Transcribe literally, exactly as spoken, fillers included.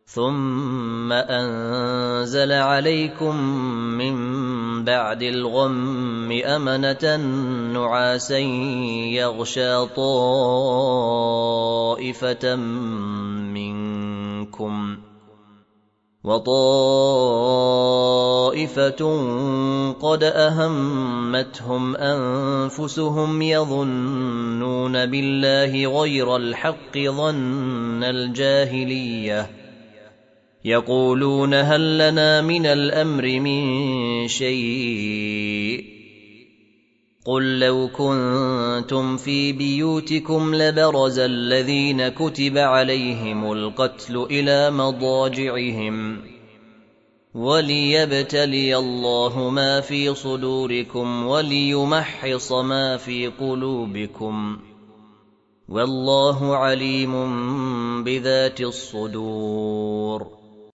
ثم أنزل عليكم من بعد الغم أمنة نعاسا يغشى طائفة منكم وطائفة قد أهمتهم أنفسهم يظنون بالله غير الحق ظن الجاهلية يقولون هل لنا من الأمر من شيء قل لو كنتم في بيوتكم لبرز الذين كتب عليهم القتل إلى مضاجعهم وليبتلي الله ما في صدوركم وليمحص ما في قلوبكم والله عليم بذات الصدور